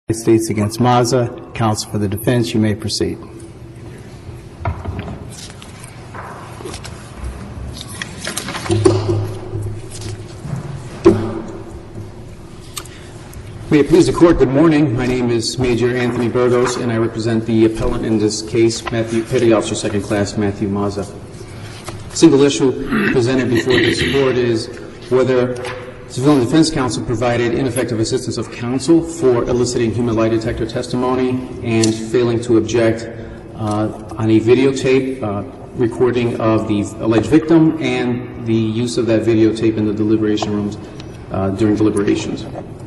United States against Maza. Counsel for the defense, you may proceed. May it please the Court, good morning. My name is Major Anthony Burgos, and I represent the appellant in this case, Petty Officer Second Class Matthew Maza. Single issue presented before this Court is whether Civilian Defense Counsel provided ineffective assistance of counsel for eliciting human lie detector testimony and failing to object on a videotape recording of the alleged victim and the use of that videotape in the deliberation rooms during deliberations.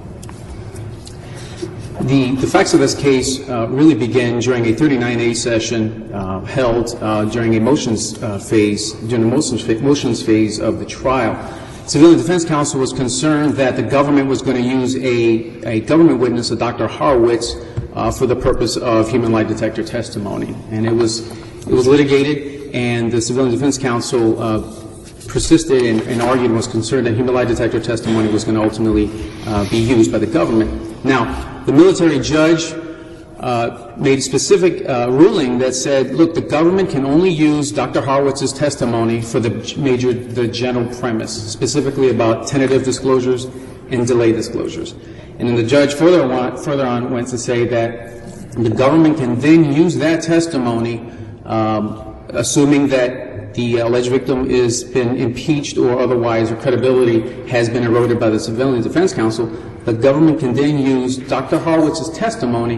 The facts of this case really began during a 39A session held during a motions phase of the trial. Civilian Defense Counsel was concerned that the government was going to use a government witness, a Dr. Horowitz, for the purpose of human lie detector testimony. And it was litigated, and the Civilian Defense Counsel persisted and argued and was concerned that human lie detector testimony was going to ultimately be used by the government. Now, the military judge made a specific ruling that said, look, the government can only use Dr. Horowitz's testimony for the general premise, specifically about tentative disclosures and delayed disclosures. And then the judge further on went to say that the government can then use that testimony, assuming that the alleged victim has been impeached or otherwise her credibility has been eroded by the Civilian Defense Counsel. The government can then use Dr. Horowitz's testimony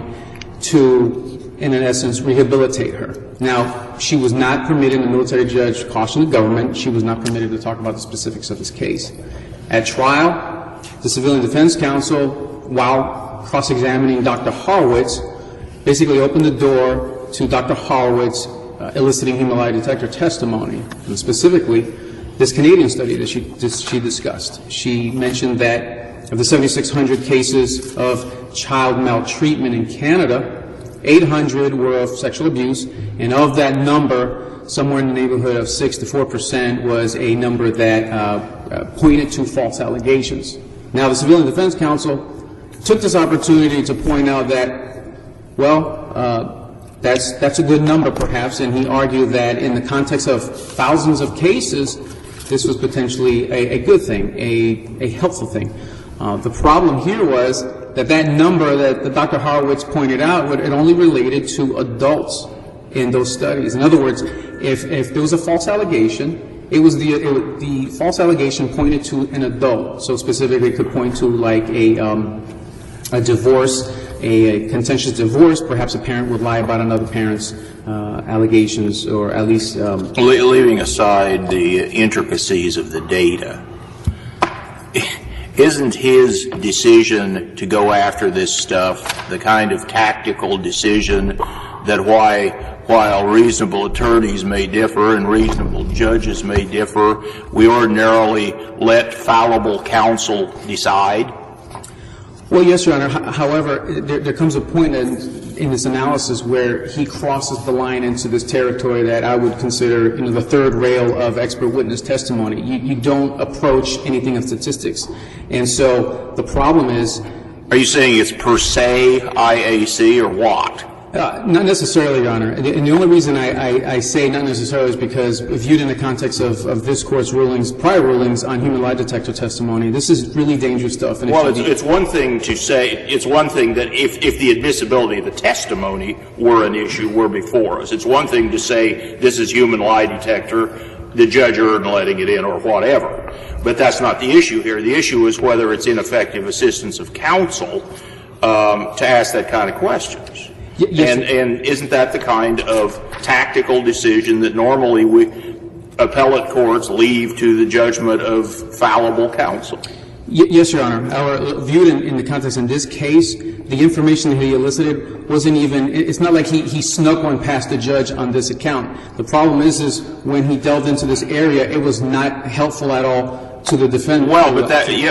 to, in essence, rehabilitate her. Now, she was not permitted, the military judge cautioned the government, she was not permitted to talk about the specifics of this case. At trial, the Civilian Defense Counsel, while cross-examining Dr. Horowitz, basically opened the door to Dr. Horowitz eliciting human lie detector testimony, and specifically this Canadian study that she discussed. She mentioned that of the 7,600 cases of child maltreatment in Canada, 800 were of sexual abuse, and of that number, somewhere in the neighborhood of 6 to 4% was a number that pointed to false allegations. Now, the Civilian Defense Counsel took this opportunity to point out that, well, that's a good number, perhaps, and he argued that in the context of thousands of cases, this was potentially a good thing, a helpful thing. The problem here was that number that Dr. Horowitz pointed out, it only related to adults in those studies. In other words, if there was a false allegation, the false allegation pointed to an adult. So specifically, it could point to like a divorce, a contentious divorce. Perhaps a parent would lie about another parent's allegations, or at least leaving aside the intricacies of the data. Isn't his decision to go after this stuff the kind of tactical decision that while reasonable attorneys may differ and reasonable judges may differ, we ordinarily let fallible counsel decide? Well, yes, Your Honor. However, there comes a point in this analysis where he crosses the line into this territory that I would consider, the third rail of expert witness testimony. You don't approach anything of statistics. And so the problem is... Are you saying it's per se IAC or what? Not necessarily, Your Honor. And the only reason I say not necessarily is because viewed in the context of this Court's rulings, prior rulings on human lie detector testimony, this is really dangerous stuff. And well, it's one thing to say, it's one thing that if the admissibility of the testimony were an issue, were before us. It's one thing to say this is human lie detector, the judge earned letting it in or whatever. But that's not the issue here. The issue is whether it's ineffective assistance of counsel to ask that kind of questions. Yes. And isn't that the kind of tactical decision that normally appellate courts leave to the judgment of fallible counsel? Yes, Your Honor. Viewed in the context in this case, the information that he elicited wasn't even, it's not like he snuck one past the judge on this account. The problem is when he delved into this area, it was not helpful at all to the defendant. Well, but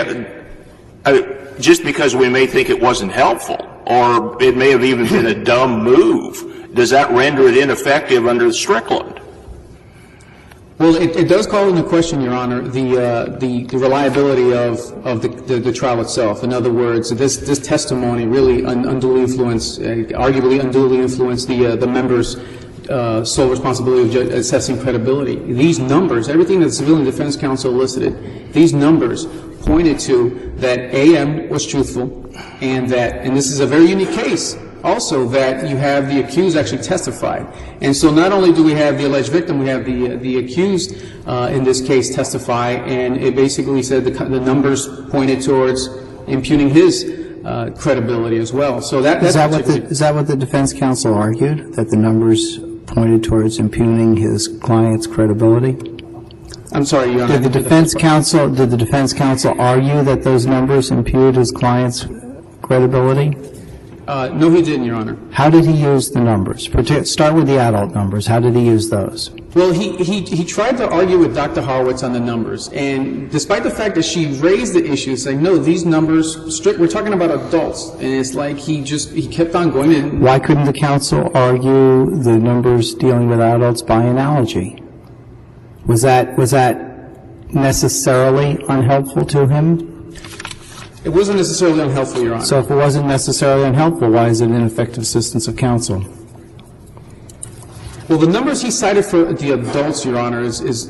just because we may think it wasn't helpful, or it may have even been a dumb move, does that render it ineffective under Strickland? Well, it does call into question, Your Honor, the reliability of the trial itself. In other words, this testimony really arguably unduly influenced the members' sole responsibility of assessing credibility. These numbers, everything that the Civilian Defense Counsel elicited, these numbers pointed to that A.M. was truthful, and this is a very unique case, also, that you have the accused actually testified. And so not only do we have the alleged victim, we have the accused in this case testify, and it basically said the numbers pointed towards impugning his credibility as well. So is that what the defense counsel argued, that the numbers pointed towards impugning his client's credibility? I'm sorry, Your Honor. Did the defense counsel argue that those numbers impugned his client's credibility? No, he didn't, Your Honor. How did he use the numbers? Start with the adult numbers. How did he use those? Well, he tried to argue with Dr. Horowitz on the numbers, and despite the fact that she raised the issue, saying, no, these numbers, we're talking about adults, and it's like he kept on going in. Why couldn't the counsel argue the numbers dealing with adults by analogy? Was that necessarily unhelpful to him? It wasn't necessarily unhelpful, Your Honor. So if it wasn't necessarily unhelpful, why is it ineffective assistance of counsel? Well, the numbers he cited for the adults, Your Honor,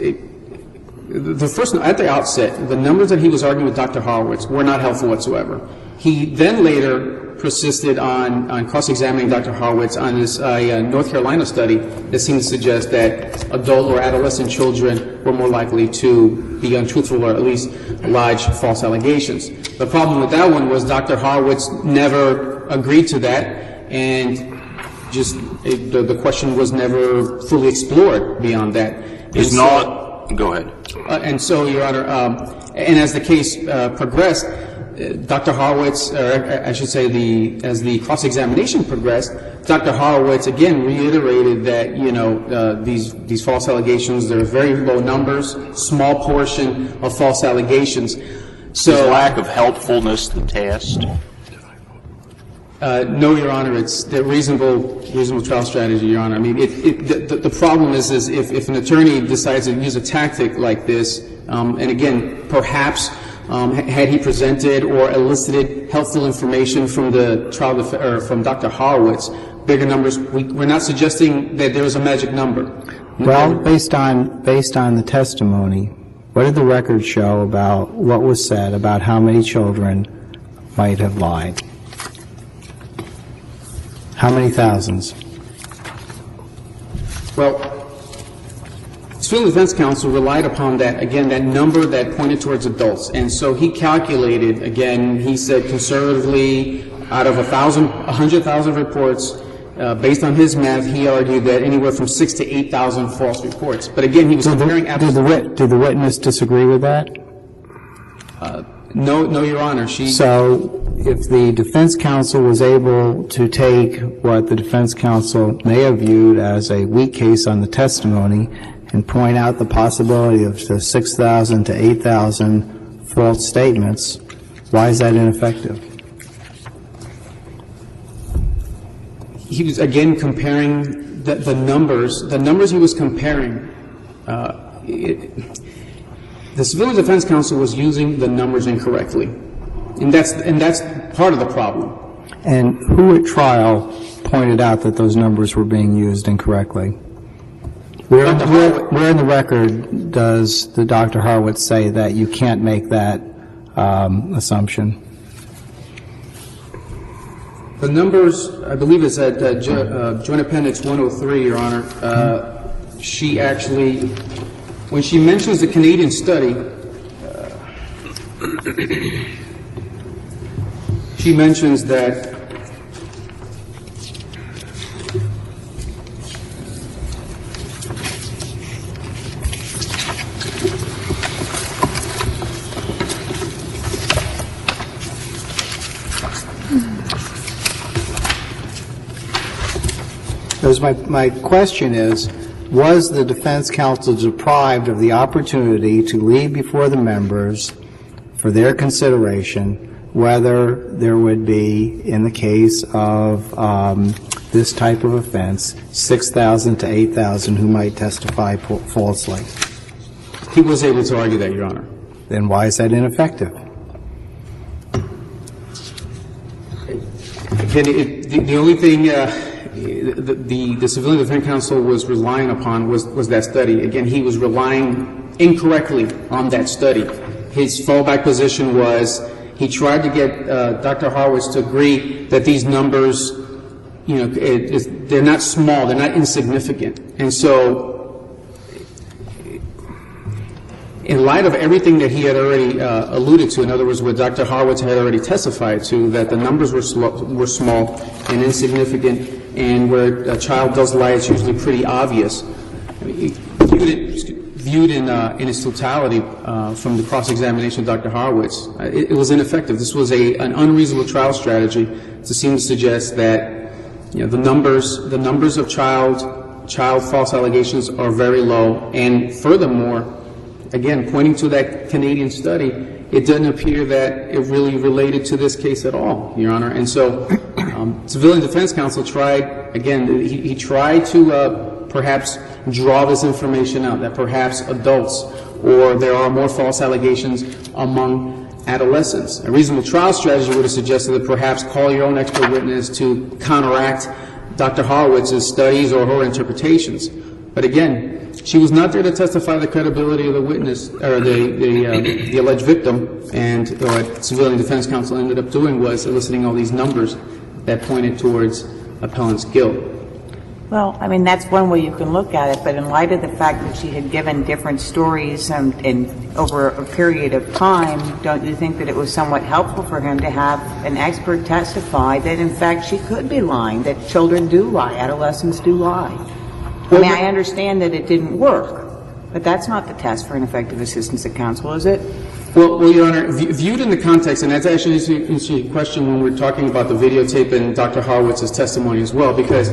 the first, at the outset, the numbers that he was arguing with Dr. Horowitz were not helpful whatsoever. He then later persisted on cross-examining Dr. Horowitz on this North Carolina study that seemed to suggest that adult or adolescent children were more likely to be untruthful or at least lodge false allegations. The problem with that one was Dr. Horowitz never agreed to that, and the question was never fully explored beyond that. Go ahead. And so, Your Honor, and as the case progressed, Dr. Horowitz, or I should say as the cross-examination progressed, Dr. Horowitz again reiterated that, these false allegations, there are very low numbers, small portion of false allegations. So is lack of helpfulness the test? No, Your Honor. It's the reasonable trial strategy, Your Honor. I mean, the problem is if an attorney decides to use a tactic like this, and again, perhaps had he presented or elicited helpful information from the trial or from Dr. Horowitz, bigger numbers. We're not suggesting that there is a magic number. Well, based on the testimony, what did the record show about what was said about how many children might have lied? How many thousands? Well, Civilian Defense Counsel relied upon that, again, that number that pointed towards adults. And so he calculated, again, he said conservatively, out of 100,000 reports, based on his math, he argued that anywhere from 6,000 to 8,000 false reports. But again, he was comparing apples to oranges. Did the witness disagree with that? No, Your Honor. So if the defense counsel was able to take what the defense counsel may have viewed as a weak case on the testimony and point out the possibility of the 6,000 to 8,000 false statements, why is that ineffective? He was, again, comparing the numbers. The numbers he was comparing, the Civilian Defense Counsel was using the numbers incorrectly. And that's part of the problem. And who at trial pointed out that those numbers were being used incorrectly? Where in the record does the Dr. Horowitz say that you can't make that assumption? The numbers, I believe it's at Joint Appendix 103, Your Honor. She actually, when she mentions the Canadian study, she mentions that my question is, was the defense counsel deprived of the opportunity to leave before the members for their consideration whether there would be, in the case of this type of offense, 6,000 to 8,000 who might testify falsely? He was able to argue that, Your Honor. Then why is that ineffective? Again, the only thing the Civilian Defense Counsel was relying upon was that study. Again, he was relying incorrectly on that study. His fallback position was he tried to get Dr. Horwitz to agree that these numbers, they're not small, they're not insignificant. And so, in light of everything that he had already alluded to, in other words, what Dr. Horwitz had already testified to, that the numbers were small and insignificant, and where a child does lie, it's usually pretty obvious. Viewed in its totality from the cross-examination of Dr. Horwitz, it was ineffective. This was an unreasonable trial strategy to seem to suggest that the numbers of child false allegations are very low, and furthermore, again, pointing to that Canadian study, it doesn't appear that it really related to this case at all, Your Honor. And so, Civilian Defense Counsel tried, again, he tried to perhaps draw this information out, that perhaps adults or there are more false allegations among adolescents. A reasonable trial strategy would have suggested that perhaps call your own expert witness to counteract Dr. Horwitz's studies or her interpretations. But again, she was not there to testify the credibility of the witness, or the alleged victim, and what Civilian Defense Counsel ended up doing was eliciting all these numbers that pointed towards appellant's guilt. Well, I mean, that's one way you can look at it, but in light of the fact that she had given different stories over a period of time, don't you think that it was somewhat helpful for him to have an expert testify that, in fact, she could be lying, that children do lie, adolescents do lie? I mean, I understand that it didn't work, but that's not the test for ineffective assistance of counsel, is it? Well, Your Honor, viewed in the context, and that's actually an interesting question when we're talking about the videotape and Dr. Horwitz's testimony as well, because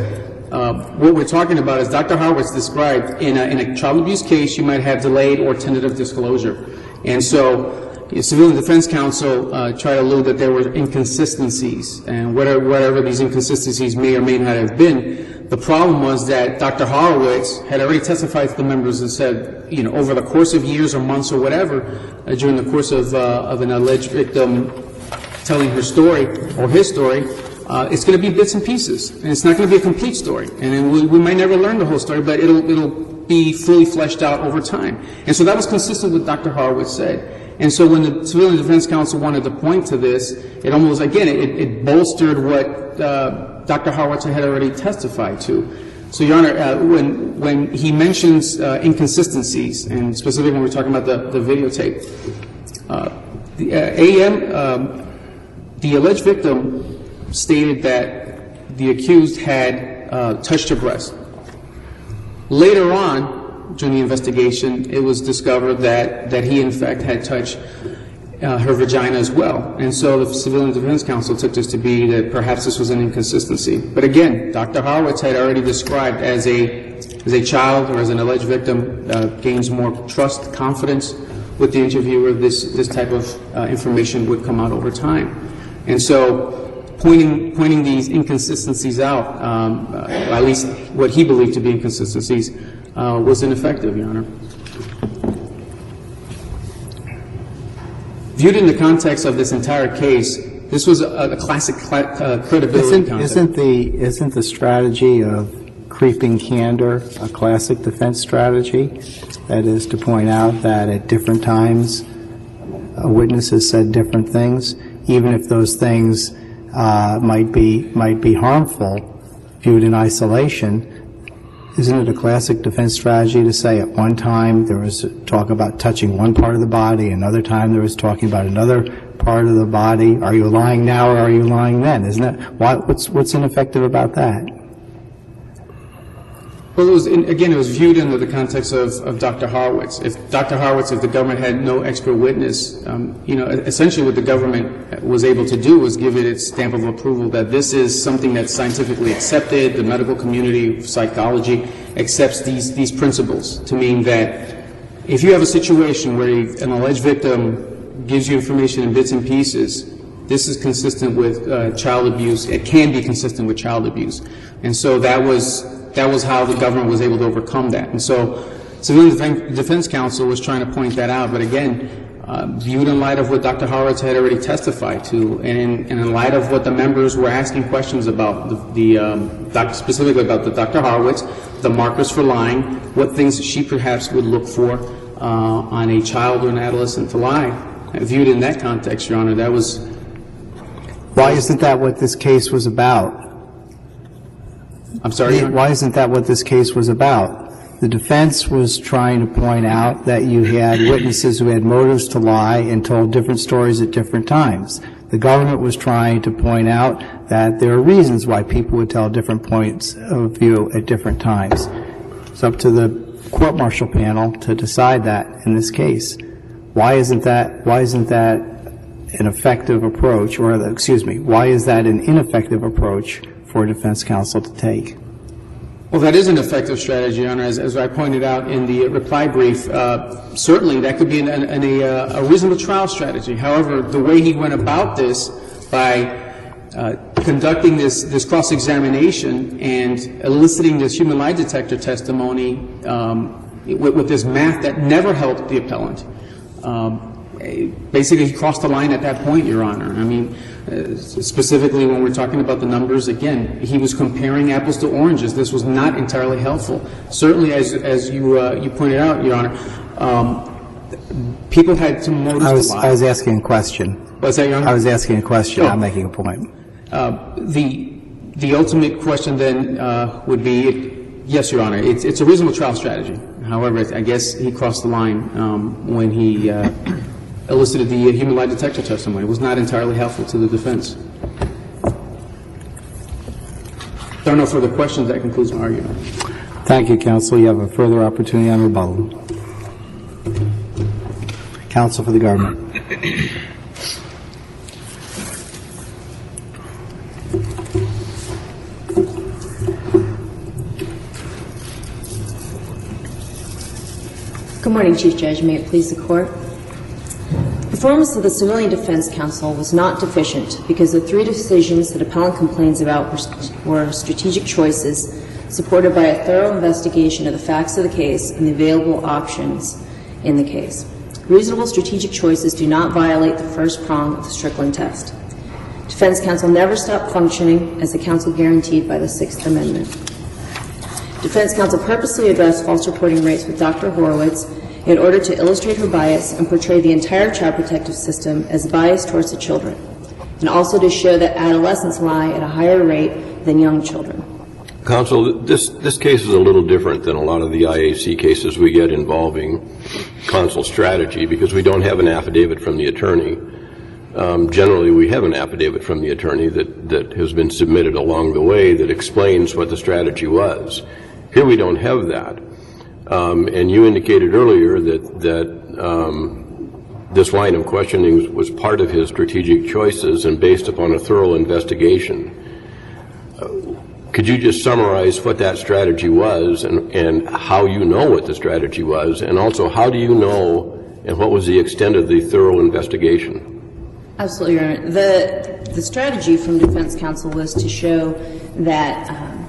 what we're talking about is Dr. Horwitz described in a child abuse case, you might have delayed or tentative disclosure. And so, Civilian Defense Counsel tried to allude that there were inconsistencies, and whatever these inconsistencies may or may not have been, the problem was that Dr. Horwitz had already testified to the members and said, over the course of years or months or whatever, during the course of an alleged victim telling her story or his story, it's going to be bits and pieces, and it's not going to be a complete story. And then we might never learn the whole story, but it'll be fully fleshed out over time. And so that was consistent with what Dr. Horwitz said. And so when the Civilian Defense Counsel wanted to point to this, it almost, again, it bolstered what Dr. Horwitz had already testified to. So, Your Honor, when he mentions inconsistencies, and specifically when we're talking about the videotape, the alleged victim stated that the accused had touched her breast. Later on, during the investigation, it was discovered that he, in fact, had touched her vagina as well. And so the Civilian Defense Counsel took this to be that perhaps this was an inconsistency. But again, Dr. Horwitz had already described as a child or as an alleged victim gains more trust, confidence with the interviewer, this type of information would come out over time. And so pointing these inconsistencies out, at least what he believed to be inconsistencies, was ineffective, Your Honor. Viewed in the context of this entire case, this was a classic credibility concept. Isn't the strategy of creeping candor a classic defense strategy? That is to point out that at different times a witness has said different things, even if those things might be harmful, viewed in isolation. Isn't it a classic defense strategy to say at one time there was talk about touching one part of the body, another time there was talking about another part of the body? Are you lying now or are you lying then? Isn't that what's ineffective about that? Well, it was viewed in the context of Dr. Horwitz. If the government had no expert witness, essentially what the government was able to do was give it its stamp of approval that this is something that's scientifically accepted. The medical community, psychology, accepts these principles to mean that if you have a situation where an alleged victim gives you information in bits and pieces, this is consistent with child abuse. It can be consistent with child abuse. And so that was how the government was able to overcome that. And so, Civilian Defense Counsel was trying to point that out, but again, viewed in light of what Dr. Horowitz had already testified to, and in light of what the members were asking questions about, specifically about the Dr. Horowitz, the markers for lying, what things she perhaps would look for on a child or an adolescent to lie. Viewed in that context, Your Honor, that was... Why isn't that what this case was about? I'm sorry, Your Honor? Why isn't that what this case was about? The defense was trying to point out that you had witnesses who had motives to lie and told different stories at different times. The government was trying to point out that there are reasons why people would tell different points of view at different times. It's up to the court-martial panel to decide that in this case. Why isn't that an effective approach, or excuse me, why is that an ineffective approach for a defense counsel to take? Well, that is an effective strategy, Your Honor. As I pointed out in the reply brief, certainly that could be a reasonable trial strategy. However, the way he went about this by conducting this cross-examination and eliciting this human lie detector testimony with this math that never helped the appellant, basically he crossed the line at that point, Your Honor. I mean, specifically when we're talking about the numbers, again, he was comparing apples to oranges. This was not entirely helpful. Certainly, as you pointed out, Your Honor, people had some motives to lie. I was asking a question. What's that, Your Honor? I was asking a question. I'm making a point. The ultimate question then would be, yes, Your Honor, it's a reasonable trial strategy. However, I guess he crossed the line when he elicited the human lie detector testimony. It was not entirely helpful to the defense. If there are no further questions, that concludes my argument. Thank you, counsel. You have a further opportunity on rebuttal. Counsel for the government. Good morning, Chief Judge. May it please the Court. The performance of the Civilian Defense Counsel was not deficient because the three decisions that appellant complains about were strategic choices supported by a thorough investigation of the facts of the case and the available options in the case. Reasonable strategic choices do not violate the first prong of the Strickland test. Defense counsel never stopped functioning as the counsel guaranteed by the Sixth Amendment. Defense counsel purposely addressed false reporting rates with Dr. Horowitz in order to illustrate her bias and portray the entire child protective system as biased towards the children, and also to show that adolescents lie at a higher rate than young children. Counsel, this case is a little different than a lot of the IAC cases we get involving counsel strategy because we don't have an affidavit from the attorney. Generally, we have an affidavit from the attorney that has been submitted along the way that explains what the strategy was. Here we don't have that. And you indicated earlier that this line of questioning was part of his strategic choices and based upon a thorough investigation. Could you just summarize what that strategy was and how you know what the strategy was, and also how do you know and what was the extent of the thorough investigation? Absolutely, Your Honor. The strategy from defense counsel was to show that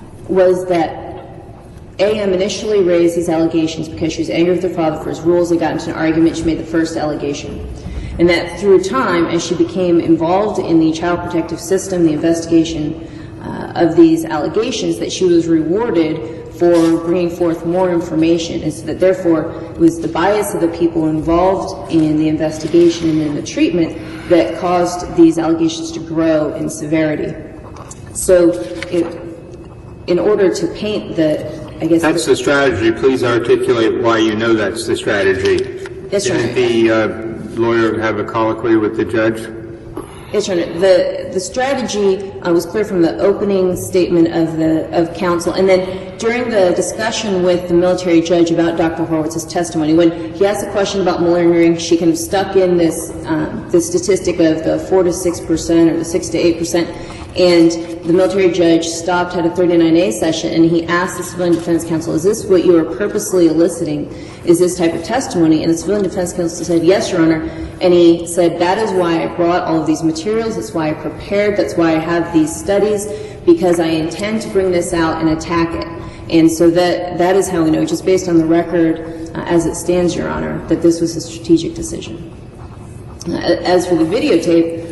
A.M. initially raised these allegations because she was angry with her father for his rules. They got into an argument. She made the first allegation. And that through time, as she became involved in the child protective system, the investigation of these allegations, that she was rewarded for bringing forth more information, and so that therefore it was the bias of the people involved in the investigation and in the treatment that caused these allegations to grow in severity. So in order to paint That's the strategy. Please articulate why you know that's the strategy. Yes, Your Honor. Didn't the lawyer have a colloquy with the judge? Yes, Your Honor. The strategy was clear from the opening statement of counsel, and then during the discussion with the military judge about Dr. Horowitz's testimony, when he asked a question about malingering, she kind of stuck in this statistic of the 4 to 6% or the 6 to 8%. And the military judge stopped at a 39A session, and he asked the civilian defense counsel, is this what you are purposely eliciting? Is this type of testimony? And the civilian defense counsel said, yes, Your Honor. And he said, that is why I brought all of these materials. That's why I prepared. That's why I have these studies, because I intend to bring this out and attack it. And so that is how we know, just based on the record as it stands, Your Honor, that this was a strategic decision. As for the videotape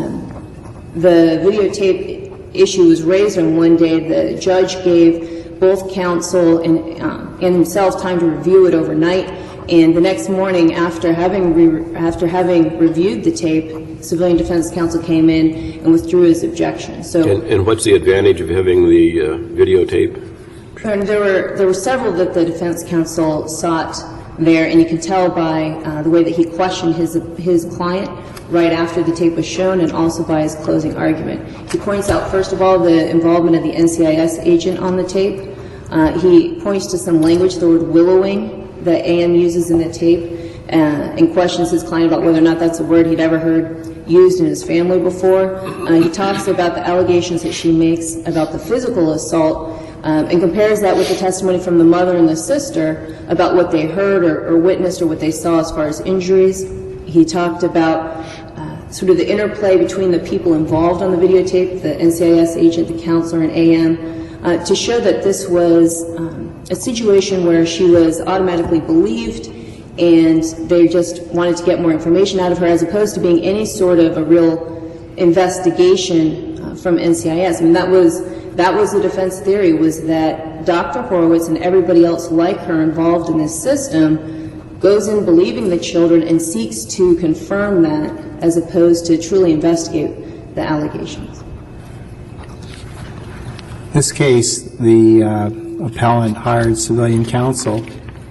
issue was raised on one day. The judge gave both counsel and himself time to review it overnight. And the next morning, after having reviewed the tape, civilian defense counsel came in and withdrew his objection. So, and what's the advantage of having the videotape? And there were several that the defense counsel sought there, and you can tell by the way that he questioned his client right after the tape was shown, and also by his closing argument. He points out, first of all, the involvement of the NCIS agent on the tape. He points to some language, the word willowing, that AM uses in the tape, and questions his client about whether or not that's a word he'd ever heard used in his family before. He talks about the allegations that she makes about the physical assault, and compares that with the testimony from the mother and the sister about what they heard or witnessed or what they saw as far as injuries. He talked about sort of the interplay between the people involved on the videotape, the NCIS agent, the counselor, and AM, to show that this was a situation where she was automatically believed and they just wanted to get more information out of her, as opposed to being any sort of a real investigation from NCIS. I mean, that was the defense theory, was that Dr. Horowitz and everybody else like her involved in this system goes in believing the children and seeks to confirm that, as opposed to truly investigate the allegations. In this case, the appellant hired civilian counsel.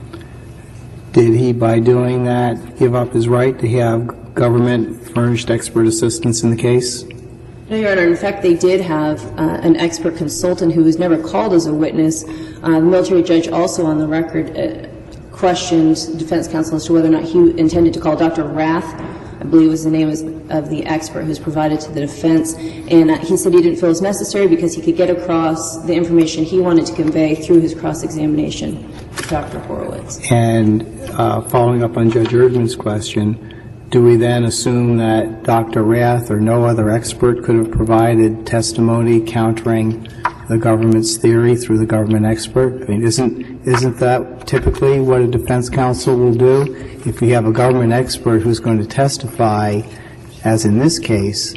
Did he, by doing that, give up his right to have government-furnished expert assistance in the case? No, Your Honor. In fact, they did have an expert consultant who was never called as a witness. The military judge also on the record questioned defense counsel as to whether or not he intended to call Dr. Rath, I believe was the name of the expert who's provided to the defense, and he said he didn't feel it was necessary because he could get across the information he wanted to convey through his cross-examination of Dr. Horowitz. And following up on Judge Erdman's question, do we then assume that Dr. Rath or no other expert could have provided testimony countering the government's theory through the government expert? I mean, isn't that typically what a defense counsel will do? If you have a government expert who's going to testify, as in this case,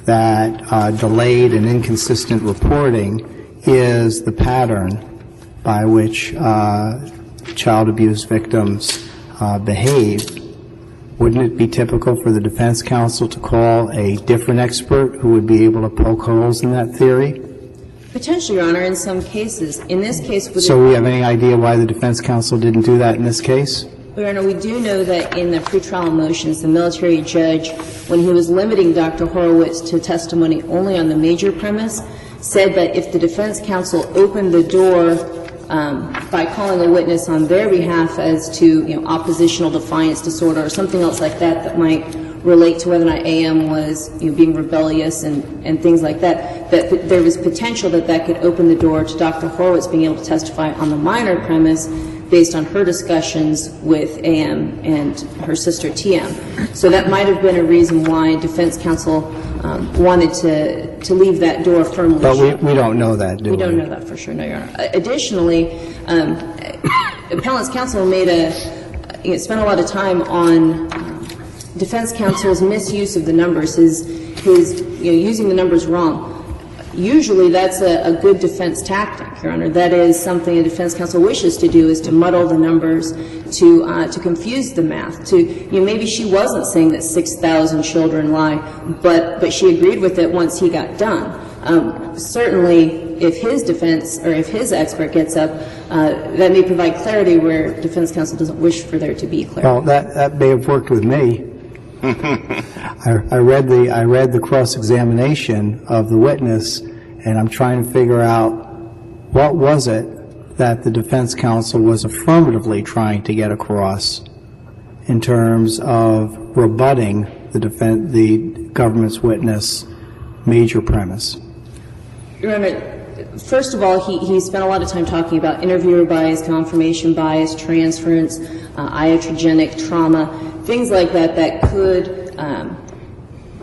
that delayed and inconsistent reporting is the pattern by which child abuse victims behave, wouldn't it be typical for the defense counsel to call a different expert who would be able to poke holes in that theory? Potentially, Your Honor, in some cases. In this case... So we have any idea why the defense counsel didn't do that in this case? Your Honor, we do know that in the pretrial motions, the military judge, when he was limiting Dr. Horowitz to testimony only on the major premise, said that if the defense counsel opened the door by calling a witness on their behalf as to, oppositional defiance disorder or something else like that that might relate to whether or not AM was, being rebellious and things like that, that there was potential that could open the door to Dr. Horowitz being able to testify on the minor premise based on her discussions with AM and her sister TM. So that might have been a reason why defense counsel wanted to leave that door firmly shut. But we don't know that, do we? We don't know that for sure, no, Your Honor. Additionally, appellant's counsel spent a lot of time on defense counsel's misuse of the numbers, his using the numbers wrong. Usually that's a good defense tactic, Your Honor. That is something a defense counsel wishes to do, is to muddle the numbers, to confuse the math, maybe she wasn't saying that 6,000 children lie, but she agreed with it once he got done. Certainly, if his defense or if his expert gets up, that may provide clarity where defense counsel doesn't wish for there to be clarity. Well, that may have worked with me. I read the cross-examination of the witness, and I'm trying to figure out what was it that the defense counsel was affirmatively trying to get across in terms of rebutting the government's witness major premise. Your Honor, first of all, he spent a lot of time talking about interviewer bias, confirmation bias, transference, iatrogenic trauma, things like that could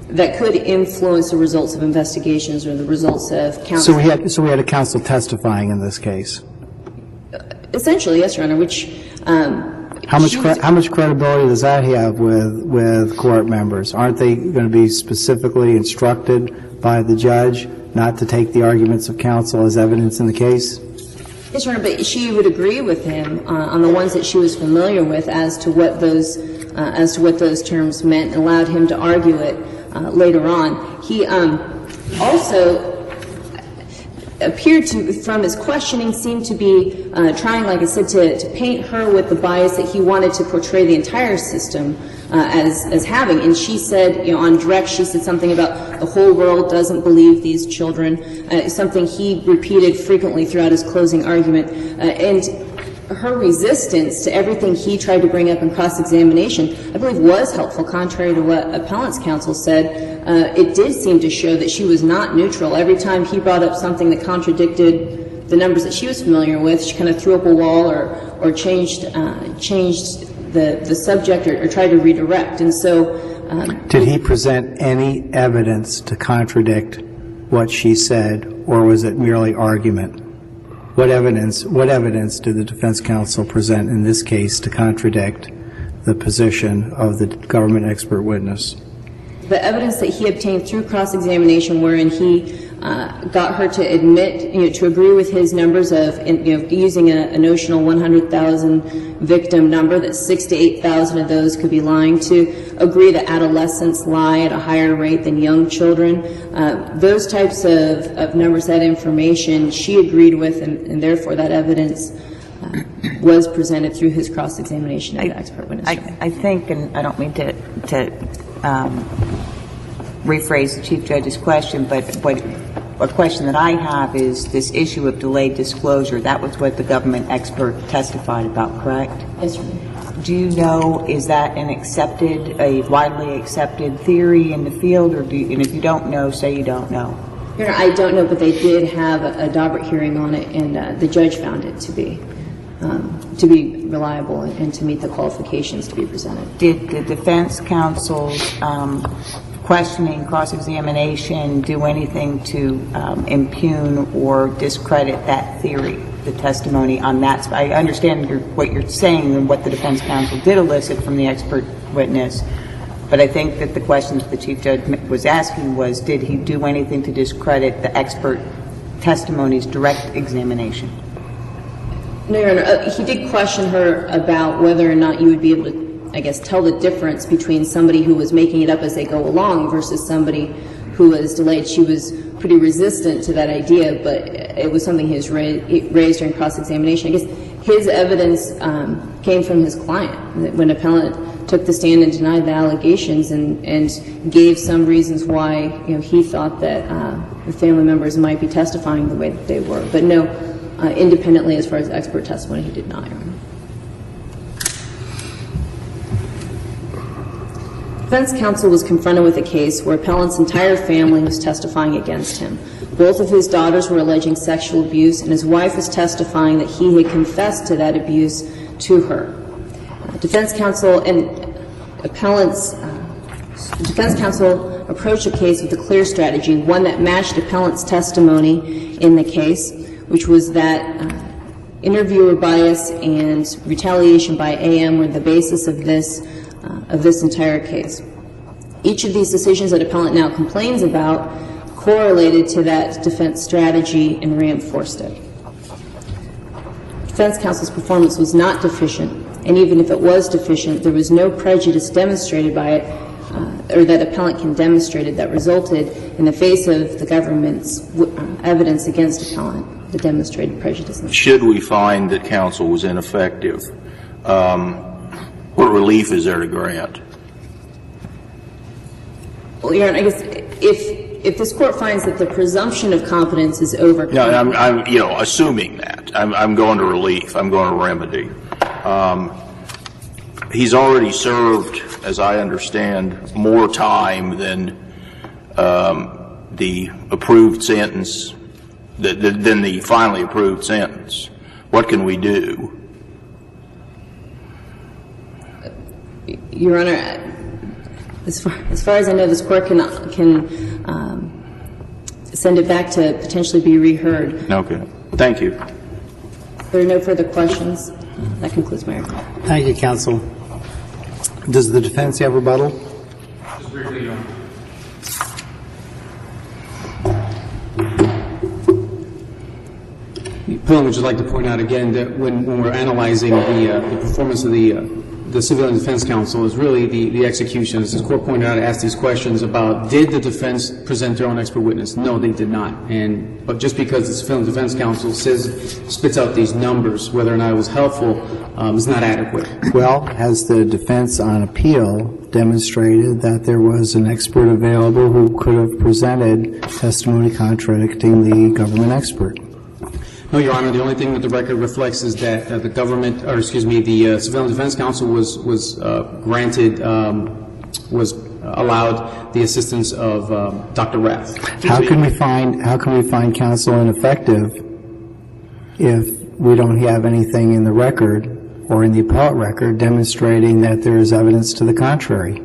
that could influence the results of investigations or the results of counsel. So we had a counsel testifying in this case. Essentially, yes, Your Honor, which how much credibility does that have with court members? Aren't they going to be specifically instructed by the judge not to take the arguments of counsel as evidence in the case? Yes, Your Honor, but she would agree with him on the ones that she was familiar with as to what those terms meant, and allowed him to argue it later on. He also appeared to, from his questioning, seemed to be trying, like I said, to paint her with the bias that he wanted to portray the entire system as having. And she said, you know, on direct, she said something about the whole world doesn't believe these children, something he repeated frequently throughout his closing argument. And her resistance to everything he tried to bring up in cross-examination, I believe, was helpful, contrary to what appellant's counsel said. It did seem to show that she was not neutral. Every time he brought up something that contradicted the numbers that she was familiar with, she kind of threw up a wall or changed the subject or tried to redirect. And so did he present any evidence to contradict what she said, or was it merely argument? What evidence did the defense counsel present in this case to contradict the position of the government expert witness? The evidence that he obtained through cross-examination, wherein he got her to admit, you know, to agree with his numbers of, you know, using a notional 100,000 victim number, that 6,000 to 8,000 of those could be lying, to agree that adolescents lie at a higher rate than young children. Those types of numbers, that information, she agreed with, and therefore that evidence was presented through his cross-examination of the expert witness. I think, and I don't mean to rephrase the Chief Judge's question, but a question that I have is this issue of delayed disclosure. That was what the government expert testified about, correct? Yes, ma'am. Do you know, is that a widely accepted theory in the field, or and if you don't know, say you don't know? Your Honor, I don't know, but they did have a Daubert hearing on it, and the judge found it to be reliable and to meet the qualifications to be presented. Did the defense counsel's questioning, cross-examination, do anything to impugn or discredit that theory, the testimony on that? I understand what you're saying and what the defense counsel did elicit from the expert witness, but I think that the questions the Chief Judge was asking was, did he do anything to discredit the expert testimony's direct examination? No, Your Honor. He did question her about whether or not you would be able to, I guess, tell the difference between somebody who was making it up as they go along versus somebody who was delayed. She was pretty resistant to that idea, but it was something he was raised during cross-examination. I guess his evidence came from his client. When appellant took the stand and denied the allegations and gave some reasons why, you know, he thought that the family members might be testifying the way that they were. But no, independently, as far as expert testimony, he did not, Your Honor. Defense counsel was confronted with a case where appellant's entire family was testifying against him. Both of his daughters were alleging sexual abuse, and his wife was testifying that he had confessed to that abuse to her. Defense counsel approached the case with a clear strategy, one that matched appellant's testimony in the case, which was that interviewer bias and retaliation by AM were the basis of this entire case. Each of these decisions that appellant now complains about correlated to that defense strategy and reinforced it. Defense counsel's performance was not deficient, and even if it was deficient, there was no prejudice demonstrated by it, or that appellant can demonstrate that resulted in the face of the government's evidence against appellant, the demonstrated prejudice. Should we find that counsel was ineffective, what relief is there to grant? Well, Your Honor, I guess if this Court finds that the presumption of competence is overcome. No, I'm assuming that. I'm going to relief. I'm going to remedy. He's already served, as I understand, more time than the approved sentence, than the finally approved sentence. What can we do? Your Honor, As far as I know, this court can send it back to potentially be reheard. Okay. Thank you. If there are no further questions, that concludes my report. Thank you, counsel. Does the defense have rebuttal? Just briefly, Your Honor. The appellant would just like to point out again that when we're analyzing the performance of the civilian defense counsel is really the execution. As this court pointed out, asked these questions about did the defense present their own expert witness? No, they did not. But just because the civilian defense counsel spits out these numbers, whether or not it was helpful, is not adequate. Well, has the defense on appeal demonstrated that there was an expert available who could have presented testimony contradicting the government expert? No, Your Honor. The only thing that the record reflects is that the civilian defense counsel was allowed the assistance of Dr. Rath. How can we find counsel ineffective if we don't have anything in the record or in the appellate record demonstrating that there is evidence to the contrary?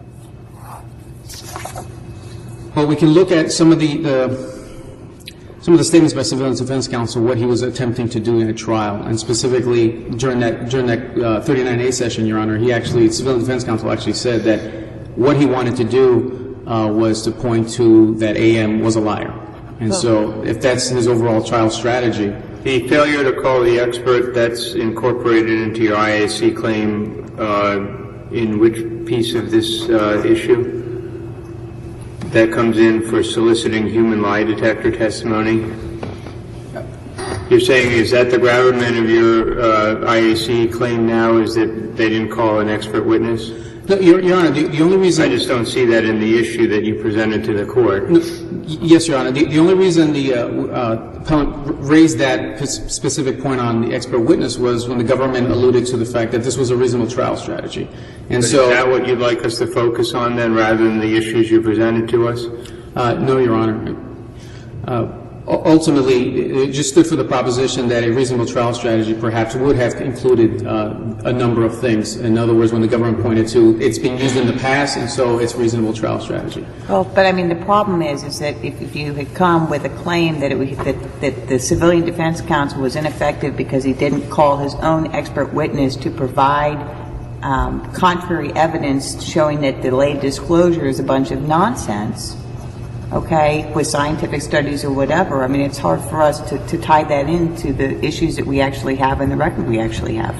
Well, we can look at some of the statements by civilian defense counsel, what he was attempting to do in a trial, and specifically during that 39A session, Your Honor, civilian defense counsel actually said that what he wanted to do was to point to that AM was a liar. And so if that's his overall trial strategy. The failure to call the expert, that's incorporated into your IAC claim in which piece of this issue? That comes in for soliciting human lie detector testimony? You're saying, is that the gravamen of your IAC claim now, is that they didn't call an expert witness? No, Your Honor, the only reason... I just don't see that in the issue that you presented to the court. No, yes, Your Honor. The only reason the appellant raised that specific point on the expert witness was when the government alluded to the fact that this was a reasonable trial strategy. And so is that what you'd like us to focus on then, rather than the issues you presented to us? No, Your Honor. Ultimately, it just stood for the proposition that a reasonable trial strategy perhaps would have included a number of things. In other words, when the government pointed to it's been used in the past, and so it's reasonable trial strategy. Well, but I mean, the problem is that if you had come with a claim that that the civilian defense counsel was ineffective because he didn't call his own expert witness to provide contrary evidence showing that delayed disclosure is a bunch of nonsense, okay, with scientific studies or whatever, I mean, it's hard for us to tie that into the issues that we actually have and the record we actually have.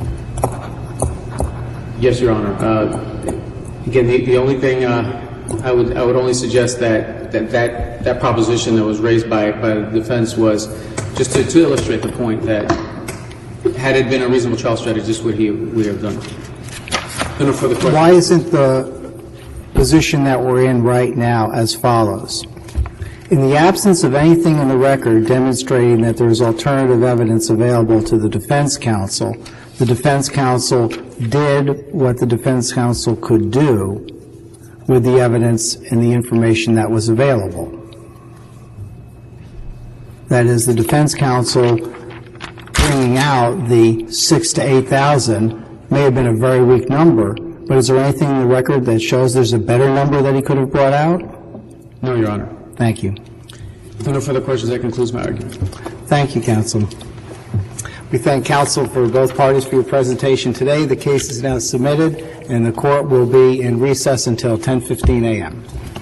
Yes, Your Honor. Again, the only thing I would only suggest that proposition that was raised by the defense was just to illustrate the point that had it been a reasonable trial strategy, this would he have done. No further questions. Why isn't the position that we're in right now as follows? In the absence of anything in the record demonstrating that there is alternative evidence available to the defense counsel did what the defense counsel could do with the evidence and the information that was available. That is, the defense counsel bringing out the 6,000 to 8,000 may have been a very weak number, but is there anything in the record that shows there's a better number that he could have brought out? No, Your Honor. Thank you. If no further questions, that concludes my argument. Thank you, counsel. We thank counsel for both parties for your presentation today. The case is now submitted, and the court will be in recess until 10:15 a.m.